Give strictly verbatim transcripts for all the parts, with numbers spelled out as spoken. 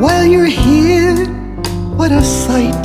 While you're here, what a sight.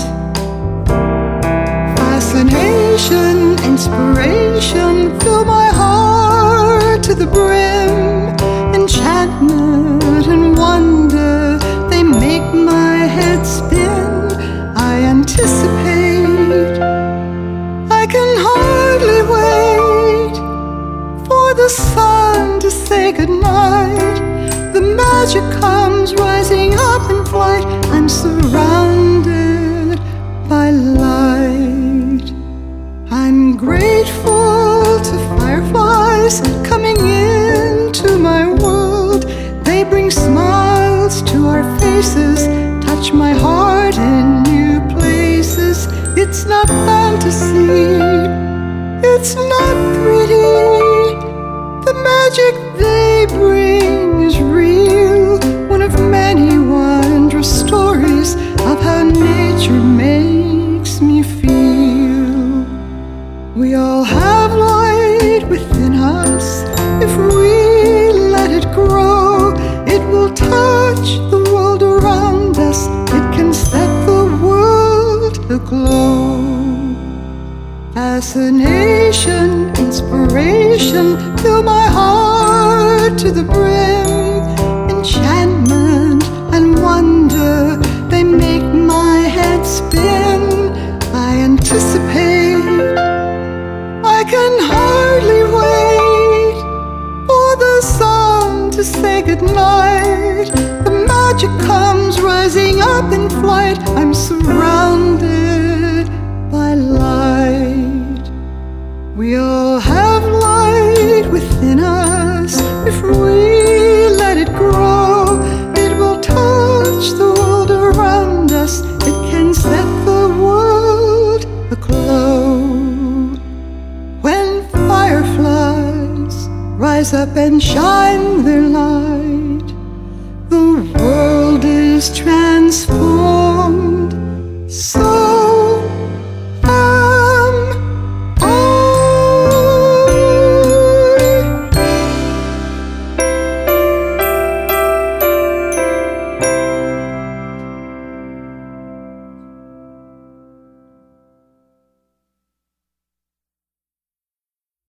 Fascination, inspiration fill my heart to the brim. Enchantment and wonder, they make my head spin. I anticipate, I can hardly wait for the sun to say goodnight. The magic comes rising up in flight. I'm surrounded by light. I'm grateful to fireflies coming into my world. They bring smiles to our faces, touch my heart in new places. It's not fantasy, it's not pretty. The magic they bring is real, one of many wondrous stories of how nature makes me feel. We all have light within us. If we let it grow, it will touch the world around us. It can set the world aglow. Fascination, inspiration fill my heart to the brim. Enchantment and wonder, they make my head spin. I anticipate, I can hardly wait for the sun to say goodnight. The magic comes rising up in flight. I'm surrounded by light. We all have light within us. If we let it grow, it will touch the world around us. It can set the world aglow. When fireflies rise up and shine their light, the world is transformed.